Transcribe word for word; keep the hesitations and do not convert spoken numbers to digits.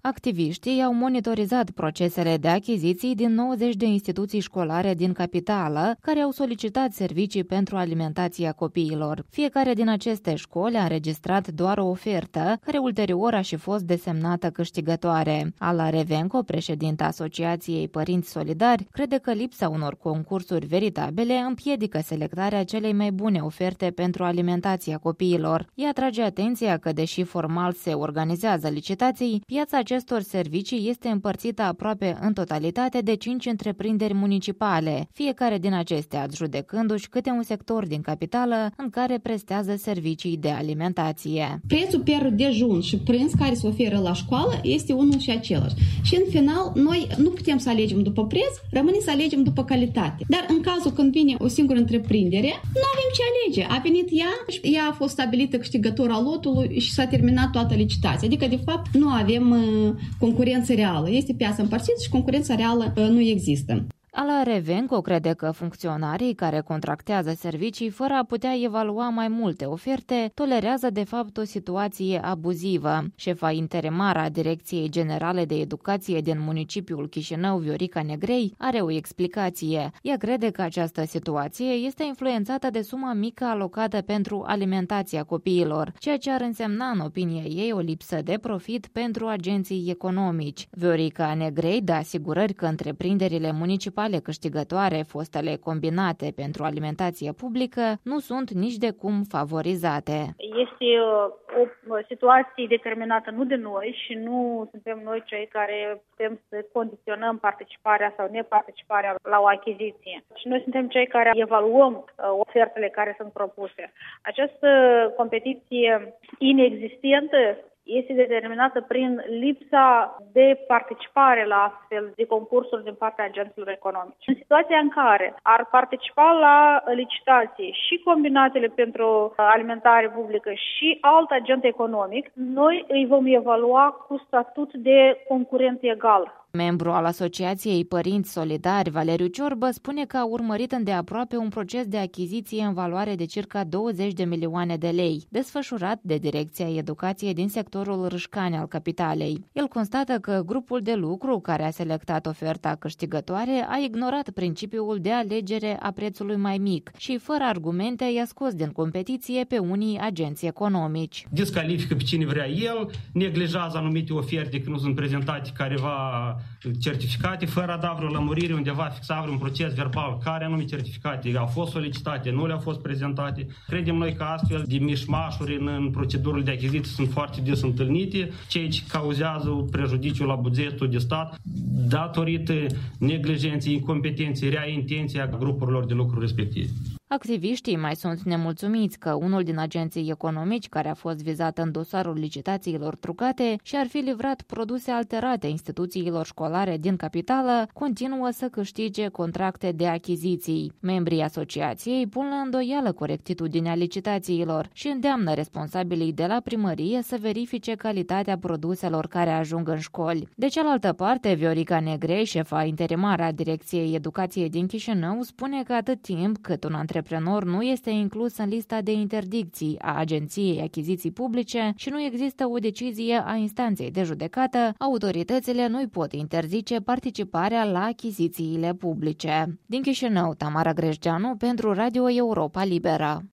Activiștii au monitorizat procesele de achiziții din nouăzeci de instituții școlare din capitală, care au solicitat servicii pentru alimentația copiilor. Fiecare din aceste școli a înregistrat doar o ofertă, care ulterior a și fost desemnată câștigătoare. Ala Revenco, președinta Asociației Părinți Solidari, crede că lipsa unor concursuri veritabile împiedică selectarea celei mai bune oferte pentru alimentația copiilor. Ea atrage atenția că, deși formal se organizează licitații, piața acestor servicii este împărțită aproape în totalitate de cinci întreprinderi municipale, fiecare din acestea adjudecându-și câte un sector din capitală în care prestează servicii de alimentație. Prețul per dejun și prânz care se oferă la școală este unul și același. Și în final, noi nu putem să alegem după preț, rămâne să alegem după calitate. Dar în cazul când vine o singură întreprindere, nu avem ce alege. A venit ea, ea a fost stabilită câștigătora lotului și s-a terminat toată licitația. Adică, de fapt, nu avem concurență reală. Este piața împărțită și concurența reală nu există. Ala Revenco crede că funcționarii care contractează servicii fără a putea evalua mai multe oferte tolerează de fapt o situație abuzivă. Șefa interimară a Direcției Generale de Educație din municipiul Chișinău, Viorica Negrei, are o explicație. Ea crede că această situație este influențată de suma mică alocată pentru alimentația copiilor, ceea ce ar însemna, în opinia ei, o lipsă de profit pentru agenții economici. Viorica Negrei dă asigurări că întreprinderile municipale câștigătoare, fostele combinate pentru alimentație publică, nu sunt nici de cum favorizate. Este o situație determinată nu de noi și nu suntem noi cei care putem să condiționăm participarea sau neparticiparea la o achiziție. Și noi suntem cei care evaluăm ofertele care sunt propuse. Această competiție inexistentă este determinată prin lipsa de participare la astfel de concursuri din partea agenților economici. În situația în care ar participa la licitație și combinatele pentru alimentare publică și alt agent economic, noi îi vom evalua cu statut de concurent egal. Membru al Asociației Părinți Solidari, Valeriu Ciorbă, spune că a urmărit îndeaproape un proces de achiziție în valoare de circa douăzeci de milioane de lei, desfășurat de Direcția Educației din sectorul Râșcani al capitalei. El constată că grupul de lucru care a selectat oferta câștigătoare a ignorat principiul de alegere a prețului mai mic și, fără argumente, i-a scos din competiție pe unii agenți economici. Descalifică pe cine vrea el, neglijează anumite oferte că nu sunt prezentate careva certificate, fără a da vreo lămurire, undeva fixa vreun proces verbal, care anume certificate au fost solicitate, nu le-au fost prezentate. Credem noi că astfel de mișmașuri în, în procedurile de achiziții sunt foarte des întâlnite, ceea ce cauzează prejudiciu la bugetul de stat datorită neglijenței, incompetenței, rea intenției a grupurilor de lucru respective. Activiștii mai sunt nemulțumiți că unul din agenții economici care a fost vizat în dosarul licitațiilor trucate și ar fi livrat produse alterate instituțiilor școlare din capitală, continuă să câștige contracte de achiziții. Membrii asociației pun la îndoială corectitudinea licitațiilor și îndeamnă responsabilii de la primărie să verifice calitatea produselor care ajung în școli. De cealaltă parte, Viorica Negrei, șefa interimară a Direcției Educației din Chișinău, spune că atât timp cât un antreprenor nu este inclus în lista de interdicții a Agenției Achiziții Publice și nu există o decizie a instanței de judecată, autoritățile nu-i pot interzice participarea la achizițiile publice. Din Chișinău, Tamara Greșgeanu pentru Radio Europa Liberă.